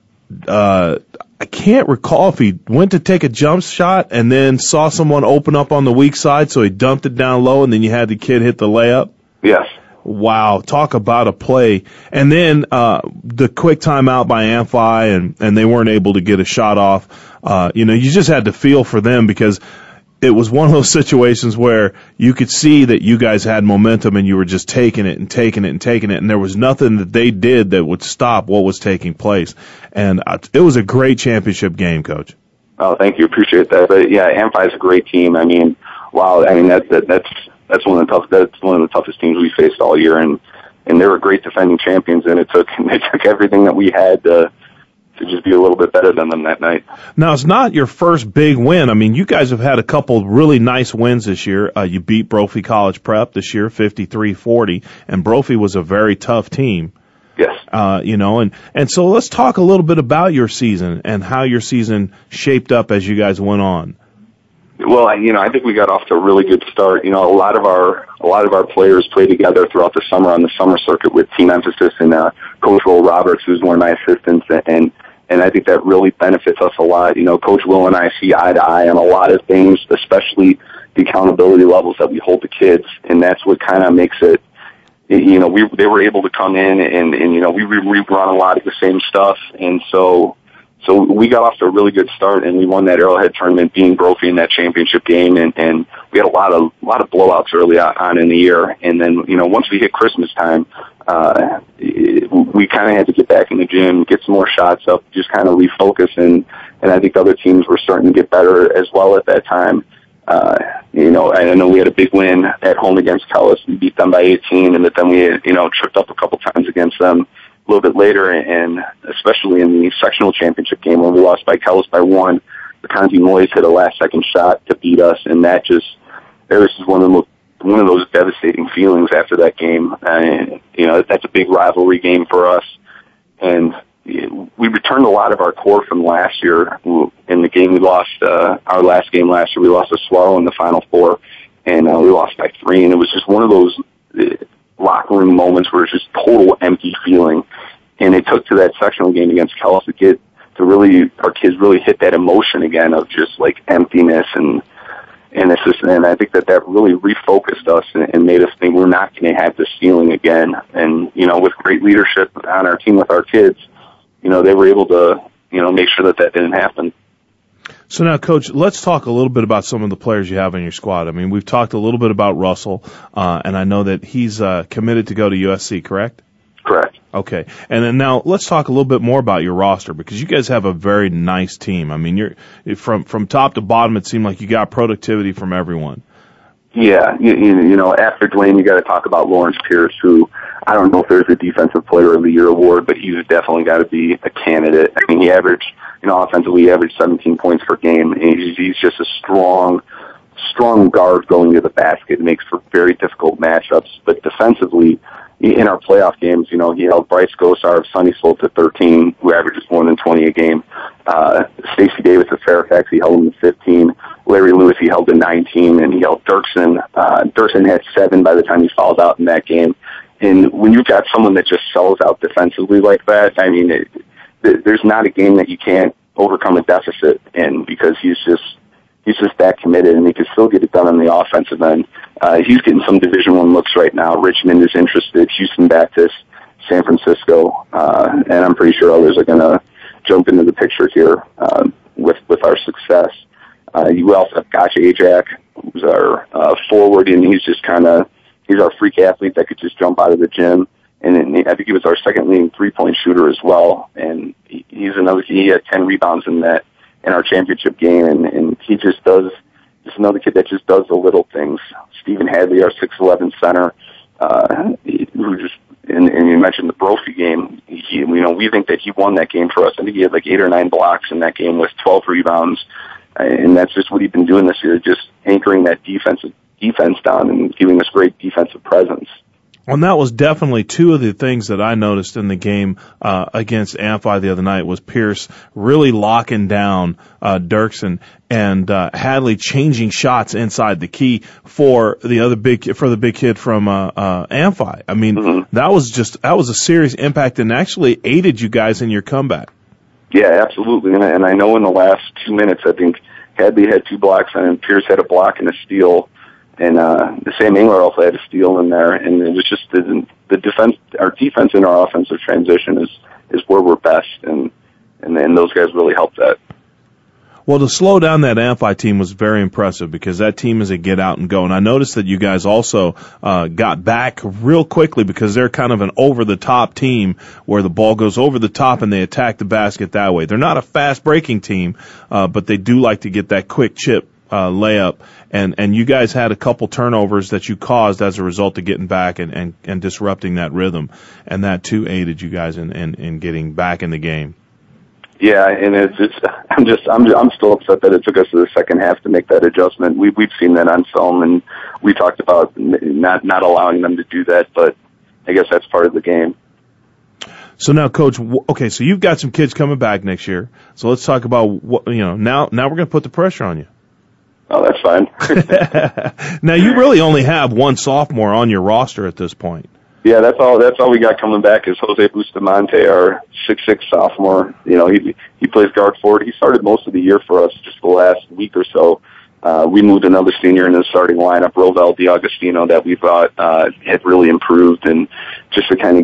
I can't recall if he went to take a jump shot and then saw someone open up on the weak side, so he dumped it down low, and then you had the kid hit the layup. Yes. Wow, talk about a play. And then the quick timeout by Amphi, and they weren't able to get a shot off. You just had to feel for them because it was one of those situations where you could see that you guys had momentum and you were just taking it, and there was nothing that they did that would stop what was taking place. And it was a great championship game, Coach. Oh, thank you. Appreciate that. But yeah, Amphi is a great team. I mean, wow. I mean, that's one of the toughest teams we faced all year, and they were great defending champions, and they took everything that we had to just be a little bit better than them that night. Now, it's not your first big win. I mean, you guys have had a couple really nice wins this year. You beat Brophy College Prep this year, 53-40, and Brophy was a very tough team. Yes. And so let's talk a little bit about your season and how your season shaped up as you guys went on. Well, I think we got off to a really good start. A lot of our players played together throughout the summer on the summer circuit with Team Emphasis and Coach Will Roberts, who's one of my assistants, and I think that really benefits us a lot. Coach Will and I see eye to eye on a lot of things, especially the accountability levels that we hold to kids, and that's what kind of makes it. They were able to come in and we rerun a lot of the same stuff, and so we got off to a really good start, and we won that Arrowhead tournament, beating Brophy in that championship game, and we had a lot of blowouts early on in the year, and then once we hit Christmas time, we kind of had to get back in the gym, get some more shots up, just kind of refocus, and I think other teams were starting to get better as well at that time. I know we had a big win at home against Kellis. We beat them by 18, and then we tripped up a couple times against them a little bit later, and especially in the sectional championship game when we lost by Kellis by 1, the Conti Moyes hit a last-second shot to beat us, and that was just one of those devastating feelings after that game. And that's a big rivalry game for us, and we returned a lot of our core from last year. In the game we lost, our last game last year, we lost to Swallow in the Final Four, and we lost by 3, and it was just one of those locker room moments where it's just total empty feeling. And it took to that sectional game against Kells to get to really, our kids really hit that emotion again of just like emptiness, and it's just, and I think that really refocused us and made us think we're not going to have this feeling again. And, you know, with great leadership on our team with our kids, you know, they were able to, you know, make sure that didn't happen. So now, Coach, let's talk a little bit about some of the players you have in your squad. I mean, we've talked a little bit about Russell, and I know that he's committed to go to USC, correct? Correct. Okay. And then now let's talk a little bit more about your roster, because you guys have a very nice team. I mean, you're from top to bottom, it seemed like you got productivity from everyone. Yeah, you know, after Dwayne, you got to talk about Lawrence Pierce, who I don't know if there's a Defensive Player of the Year award, but he's definitely got to be a candidate. I mean, he averaged, you know, offensively, he averaged 17 points per game, and he's just a strong guard going to the basket. It makes for very difficult matchups, but defensively, in our playoff games, you know, he held Bryce Gosar of Sunny Slope to 13, who averages more than 20 a game. Stacey Davis of Fairfax, he held him to 15. Larry Lewis, he held to 19, and he held Dirksen. Dirksen had 7 by the time he fouled out in that game. And when you've got someone that just sells out defensively like that, I mean, there's not a game that you can't overcome a deficit in, because he's just that committed, and he can still get it done on the offensive end. He's getting some Division I looks right now. Richmond is interested, Houston Baptist, San Francisco, and I'm pretty sure others are going to jump into the picture here with our success. You also have Gotch Ajak, who's our forward, and he's our freak athlete that could just jump out of the gym. And then I think he was our second leading 3-point shooter as well. And he had 10 rebounds in our championship game, and he just another kid that just does the little things. Stephen Hadley, our 6'11" center, who just, and you mentioned the Brophy game. We think that he won that game for us. I think he had like 8 or 9 blocks in that game with 12 rebounds, and that's just what he's been doing this year, just anchoring that defense down and giving us great defensive presence. And that was definitely two of the things that I noticed in the game against Amphi the other night, was Pierce really locking down Dirksen, and Hadley changing shots inside the key for the big kid from Amphi. I mean, that was a serious impact, and actually aided you guys in your comeback. Yeah, absolutely. And I know in the last 2 minutes, I think Hadley had 2 blocks, and Pierce had a block and a steal. And the Sam Engler also had a steal in there, and it was just the defense, our defense in our offensive transition is where we're best, and those guys really helped that. Well, to slow down that Amphi team was very impressive, because that team is a get out and go. And I noticed that you guys also got back real quickly, because they're kind of an over-the-top team where the ball goes over the top and they attack the basket that way. They're not a fast-breaking team, but they do like to get that quick chip layup, and you guys had a couple turnovers that you caused as a result of getting back and disrupting that rhythm, and that too aided you guys in getting back in the game. Yeah, and I'm still upset that it took us to the second half to make that adjustment. We've seen that on film, and we talked about not allowing them to do that, but I guess that's part of the game. So now, Coach, okay, so you've got some kids coming back next year. So let's talk about now we're going to put the pressure on you. Oh, that's fine. Now, you really only have one sophomore on your roster at this point. Yeah, that's all we got coming back is Jose Bustamante, our 6'6" sophomore. You know, he plays guard forward. He started most of the year for us, just the last week or so. We moved another senior in the starting lineup, Rovel DiAugustino, that we thought had really improved, and just to kind of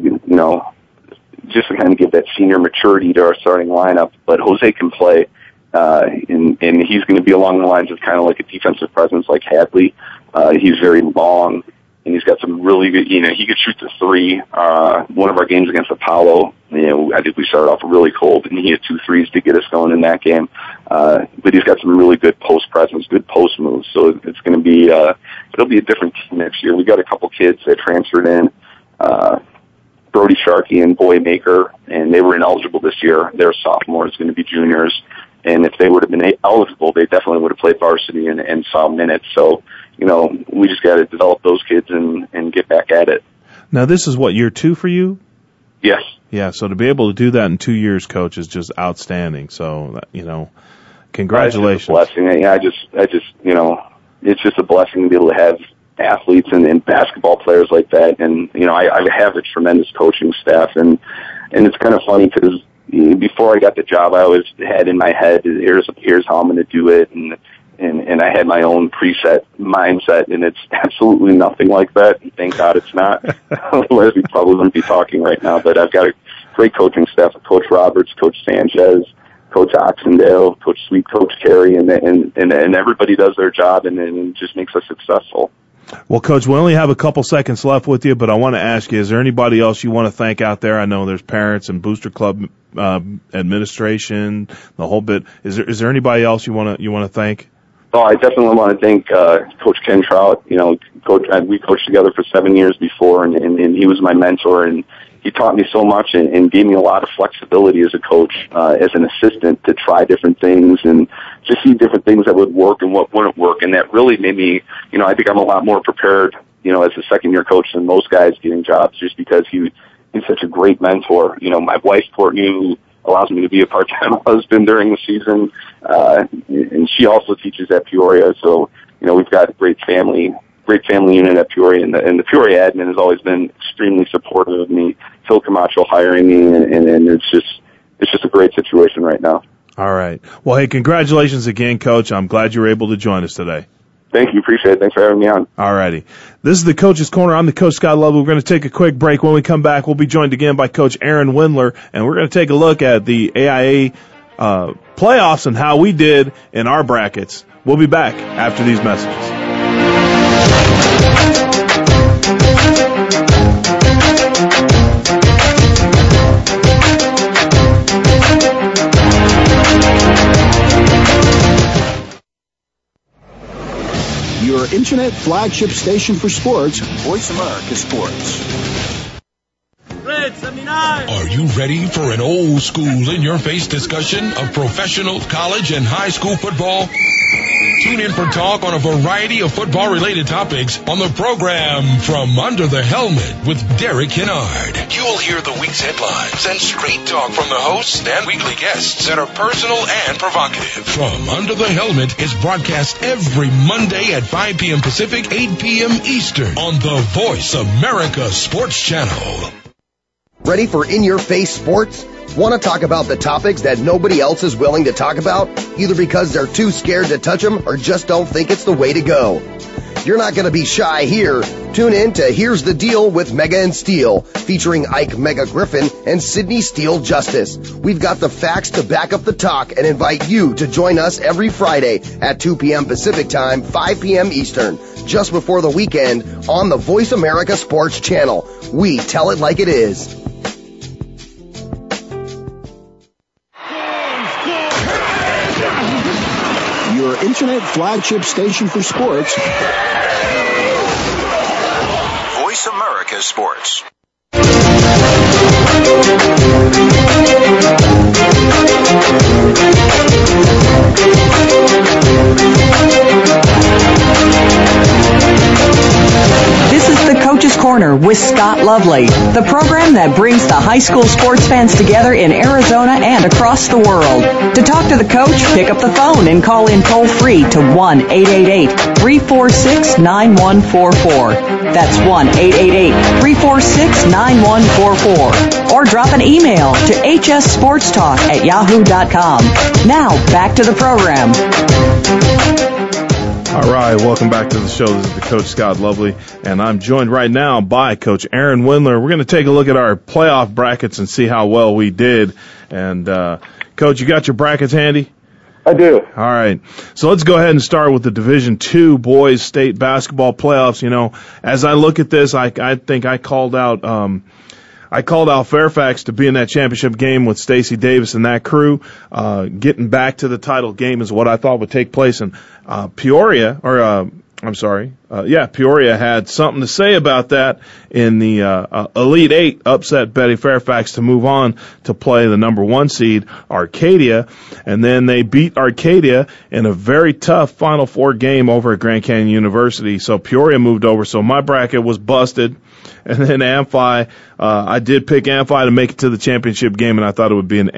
give that senior maturity to our starting lineup. But Jose can play. And he's going to be along the lines of kind of like a defensive presence like Hadley. He's very long, and he's got some really good, he could shoot the 3. One of our games against Apollo, I think we started off really cold, and he had 2 threes to get us going in that game. But he's got some really good post presence, good post moves. So it's going to be, it'll be a different team next year. We got a couple kids that transferred in, Brody Sharkey and Boy Maker, and they were ineligible this year. They're sophomores, going to be juniors. And if they would have been eligible, they definitely would have played varsity and saw minutes. So, we just got to develop those kids and get back at it. Now, this is what, year 2 for you? Yes. Yeah, so to be able to do that in 2 years, Coach, is just outstanding. So, congratulations. It's a blessing. I just it's just a blessing to be able to have athletes and basketball players like that. And, I have a tremendous coaching staff, and it's kind of funny because before I got the job, I always had in my head, here's how I'm going to do it. And I had my own preset mindset, and it's absolutely nothing like that. Thank God it's not. Otherwise, we probably wouldn't be talking right now. But I've got a great coaching staff of Coach Roberts, Coach Sanchez, Coach Oxendale, Coach Sweet, Coach Carey, and everybody does their job, and it just makes us successful. Well, Coach, we only have a couple seconds left with you, but I want to ask you, is there anybody else you want to thank out there? I know there's parents and Booster Club administration, the whole bit. Is there anybody else you want to thank? Oh, I definitely want to thank Coach Ken Trout. We coached together for 7 years before, and he was my mentor, and he taught me so much and gave me a lot of flexibility as a coach, as an assistant, to try different things and just see different things that would work and what wouldn't work. And that really made me, I think I'm a lot more prepared, as a second-year coach than most guys getting jobs, just because he's such a great mentor. My wife, Courtney, who allows me to be a part-time husband during the season, and she also teaches at Peoria. So, we've got a great family unit at Peoria, and the Peoria admin has always been extremely supportive of me. Phil Camacho hiring me, and it's just a great situation right now. All right. Well, hey, congratulations again, Coach. I'm glad you were able to join us today. Thank you. Appreciate it. Thanks for having me on. All righty. This is the Coach's Corner. I'm the Coach Scott Lovely. We're going to take a quick break. When we come back, we'll be joined again by Coach Aaron Windler, and we're going to take a look at the AIA playoffs and how we did in our brackets. We'll be back after these messages. Your internet flagship station for sports, Voice America Sports. Red 79. Are you ready for an old school in-your-face discussion of professional, college, and high school football? Tune in for talk on a variety of football-related topics on the program From Under the Helmet with Derek Kennard. You'll hear the week's headlines and straight talk from the hosts and weekly guests that are personal and provocative. From Under the Helmet is broadcast every Monday at 5 p.m. Pacific, 8 p.m. Eastern on the Voice America Sports Channel. Ready for in-your-face sports? Want to talk about the topics that nobody else is willing to talk about, either because they're too scared to touch them or just don't think it's the way to go? You're not going to be shy here. Tune in to Here's the Deal with Mega and Steel, featuring Ike Mega Griffin and Sydney Steele Justice. We've got the facts to back up the talk and invite you to join us every Friday at 2 p.m. Pacific Time, 5 p.m. Eastern, just before the weekend on the Voice America Sports Channel. We tell it like it is. Your internet flagship station for sports, Voice America Sports. This is the Coach's Corner with Scott Lovely, the program that brings the high school sports fans together in Arizona and across the world. To talk to the coach, pick up the phone and call in toll-free to 1-888-346-9144. That's 1-888-346-9144. Or drop an email to hssportstalk@yahoo.com. Now, back to the program. All right, welcome back to the show. This is the Coach Scott Lovely, and I'm joined right now by Coach Aaron Windler. We're going to take a look at our playoff brackets and see how well we did. And, Coach, you got your brackets handy? I do. All right. So let's go ahead and start with the Division II boys state basketball playoffs. You know, as I look at this, I think I called out Fairfax to be in that championship game with Stacey Davis and that crew. Getting back to the title game is what I thought would take place. And Peoria had something to say about that in the Elite Eight, upset Betty Fairfax to move on to play the number 1 seed, Arcadia. And then they beat Arcadia in a very tough Final Four game over at Grand Canyon University. So Peoria moved over. So my bracket was busted. And then Amphi, I did pick Amphi to make it to the championship game, and I thought it would be an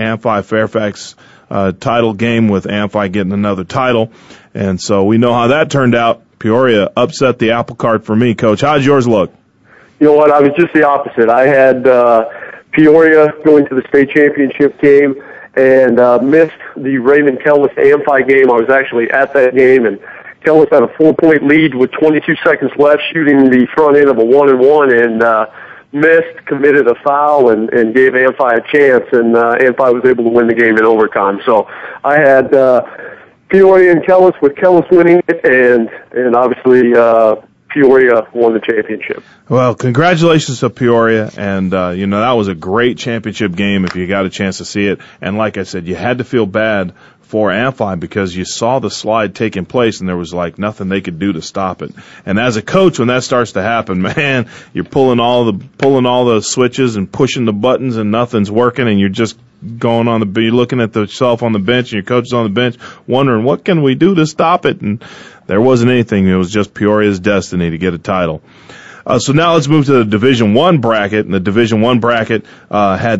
Amphi-Fairfax title game with Amphi getting another title. And so we know how that turned out. Peoria upset the apple cart for me, Coach. How'd yours look? You know what? I was just the opposite. I had Peoria going to the state championship game and missed the Raymond Kellis Amphi game. I was actually at that game, and Kellis had a 4-point lead with 22 seconds left, shooting the front end of a 1-and-1, and missed, committed a foul, and gave Amphi a chance, and Amphi was able to win the game in overtime. So I had Peoria and Kellis, with Kellis winning it, and obviously Peoria won the championship. Well, congratulations to Peoria, and that was a great championship game if you got a chance to see it. And like I said, you had to feel bad for Amphi because you saw the slide taking place and there was like nothing they could do to stop it. And as a coach, when that starts to happen, man, you're pulling all the switches and pushing the buttons and nothing's working, and you're just going on you're looking at yourself on the bench and your coach is on the bench wondering what can we do to stop it, and there wasn't anything. It was just Peoria's destiny to get a title. So now let's move to the Division I bracket, and the Division I bracket had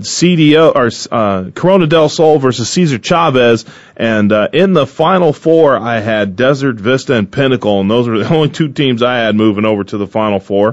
Corona del Sol versus Cesar Chavez, and in the Final Four I had Desert Vista and Pinnacle, and those were the only two teams I had moving over to the Final Four.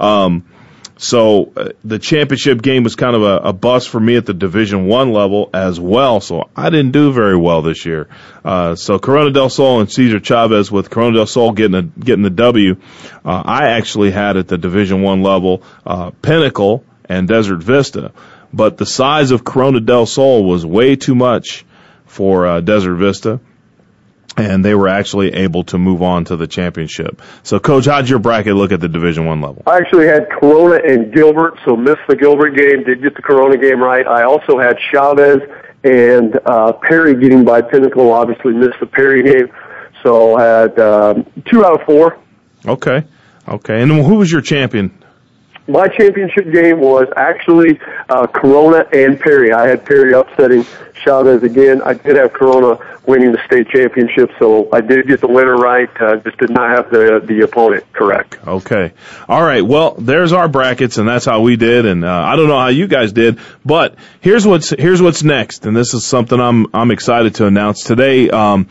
So the championship game was kind of a bust for me at the Division I level as well, so I didn't do very well this year. So Corona del Sol and Cesar Chavez, with Corona del Sol getting the W. I actually had at the Division I level Pinnacle and Desert Vista, but the size of Corona del Sol was way too much for Desert Vista, and they were actually able to move on to the championship. So, Coach, how'd your bracket look at the Division I level? I actually had Corona and Gilbert, so missed the Gilbert game, did get the Corona game right. I also had Chavez and Perry getting by Pinnacle, obviously missed the Perry game, so I had 2 out of 4. Okay. And then who was your champion? My championship game was actually Corona and Perry. I had Perry upsetting Chavez again. I did have Corona winning the state championship, so I did get the winner right. Just did not have the opponent correct. Okay. All right. Well, there's our brackets, and that's how we did. And I don't know how you guys did, but here's what's next, and this is something I'm excited to announce today.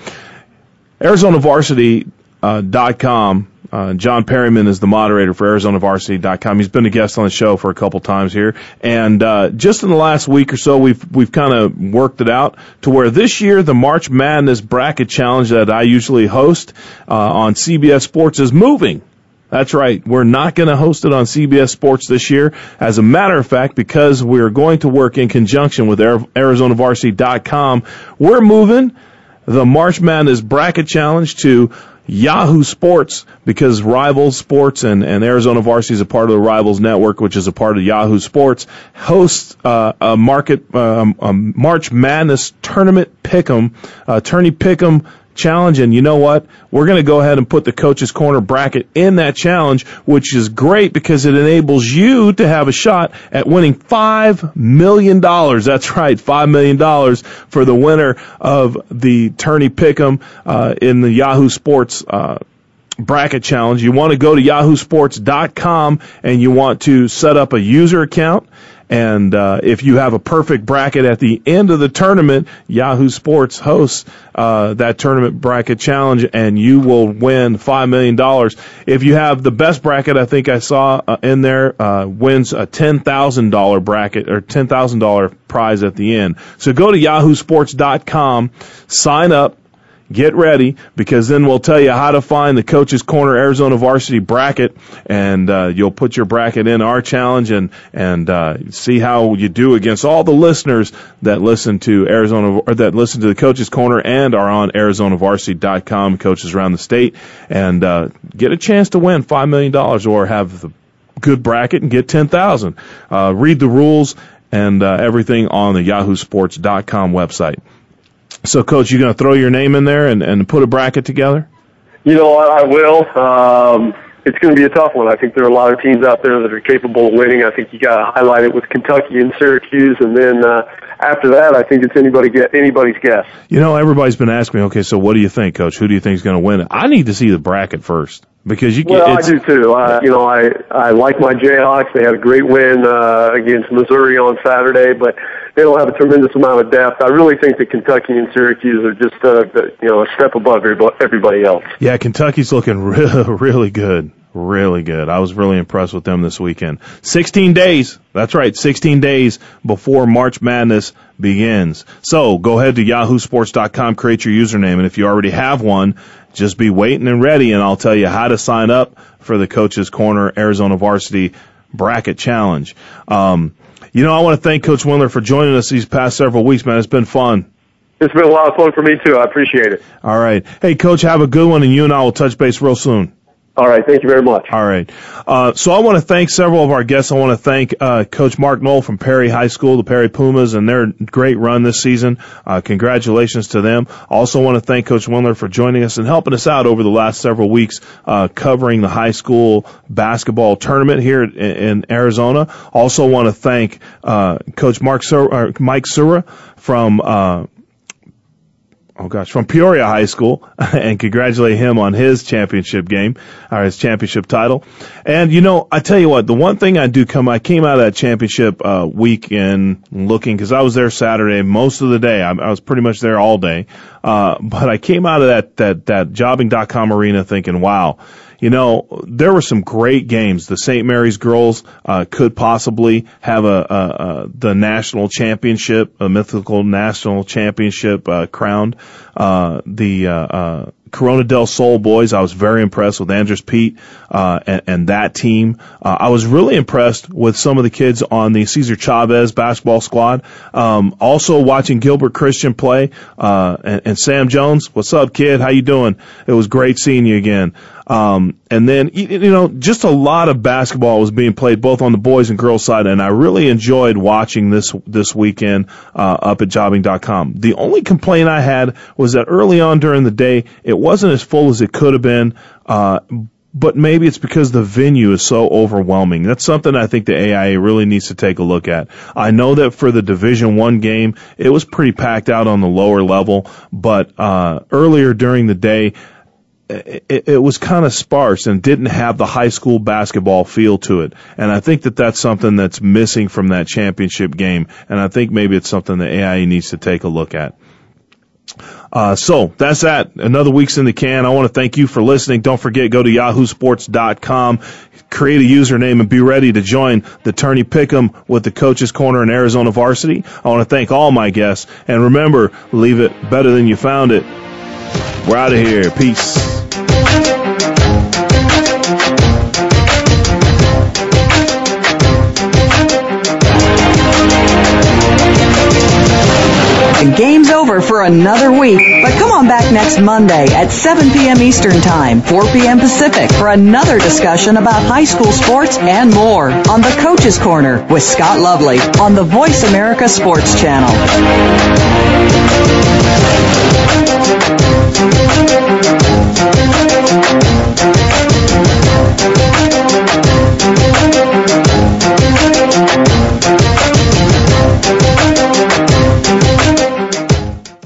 ArizonaVarsity.com. John Perryman is the moderator for ArizonaVarsity.com. He's been a guest on the show for a couple times here. And just in the last week or so, we've kind of worked it out to where this year the March Madness Bracket Challenge that I usually host on CBS Sports is moving. That's right. We're not going to host it on CBS Sports this year. As a matter of fact, because we're going to work in conjunction with ArizonaVarsity.com, we're moving the March Madness Bracket Challenge to Yahoo Sports, because Rivals Sports and Arizona Varsity is a part of the Rivals Network, which is a part of Yahoo Sports, hosts a March Madness tournament tourney pick'em challenge. And you know what? We're going to go ahead and put the Coach's Corner bracket in that challenge, which is great because it enables you to have a shot at winning $5 million. That's right, $5 million for the winner of the tourney pick'em in the Yahoo Sports bracket challenge. You want to go to yahoosports.com and you want to set up a user account. And if you have a perfect bracket at the end of the tournament, Yahoo Sports hosts that tournament bracket challenge, and you will win $5 million. If you have the best bracket, I think I saw in there, wins a $10,000 bracket or $10,000 prize at the end. So go to yahoosports.com, sign up. Get ready, because then we'll tell you how to find the Coach's Corner Arizona Varsity bracket, and you'll put your bracket in our challenge and see how you do against all the listeners that listen to the Coach's Corner and are on ArizonaVarsity.com, coaches around the state, and get a chance to win $5 million or have the good bracket and get $10,000. Read the rules and everything on the yahoosports.com website. So, Coach, you going to throw your name in there and put a bracket together? You know what, I will. It's going to be a tough one. I think there are a lot of teams out there that are capable of winning. I think you got to highlight it with Kentucky and Syracuse, and then after that, I think it's anybody's guess. You know, everybody's been asking me, okay, so what do you think, Coach? Who do you think is going to win it? I need to see the bracket first. Because I do too. I like my Jayhawks. They had a great win against Missouri on Saturday, but they don't have a tremendous amount of depth. I really think that Kentucky and Syracuse are just a step above everybody else. Yeah, Kentucky's looking really good. Really good. I was really impressed with them this weekend. 16 days. That's right, 16 days before March Madness begins. So go ahead to yahoosports.com, create your username, and if you already have one, just be waiting and ready, and I'll tell you how to sign up for the Coach's Corner Arizona Varsity Bracket Challenge. I want to thank Coach Wendler for joining us these past several weeks, man. It's been fun. It's been a lot of fun for me, too. I appreciate it. All right. Hey, Coach, have a good one, and you and I will touch base real soon. All right. Thank you very much. All right. So I want to thank several of our guests. I want to thank Coach Mark Knoll from Perry High School, the Perry Pumas, and their great run this season. Congratulations to them. Also want to thank Coach Wendler for joining us and helping us out over the last several weeks covering the high school basketball tournament here in Arizona. Also want to thank Coach Mike Sura from from Peoria High School, and congratulate him on his championship game, or his championship title. And, I tell you what, the one thing I came out of that championship weekend looking, because I was there Saturday most of the day. I was pretty much there all day. But I came out of that jobbing.com arena thinking, wow, there were some great games. The St. Mary's girls could possibly have the national championship, a mythical national championship crowned. The Corona del Sol boys, I was very impressed with Andres Pete and that team. I was really impressed with some of the kids on the Cesar Chavez basketball squad. Also watching Gilbert Christian play and Sam Jones. What's up, kid? How you doing? It was great seeing you again. And then, just a lot of basketball was being played both on the boys and girls side, and I really enjoyed watching this weekend up at jobbing.com. The only complaint I had was that early on during the day, it wasn't as full as it could have been, but maybe it's because the venue is so overwhelming. That's something I think the AIA really needs to take a look at. I know that for the Division I game, it was pretty packed out on the lower level, but earlier during the day, it was kind of sparse and didn't have the high school basketball feel to it. And I think that that's something that's missing from that championship game. And I think maybe it's something the AIA needs to take a look at. So that's that. Another week's in the can. I want to thank you for listening. Don't forget, go to yahoosports.com, create a username, and be ready to join the Tourney Pick'em with the Coach's Corner in Arizona Varsity. I want to thank all my guests. And remember, leave it better than you found it. We're out of here. Peace. The game's over for another week, but come on back next Monday at 7 p.m. Eastern Time, 4 p.m. Pacific for another discussion about high school sports and more on the Coach's Corner with Scott Lovely on the Voice America Sports Channel.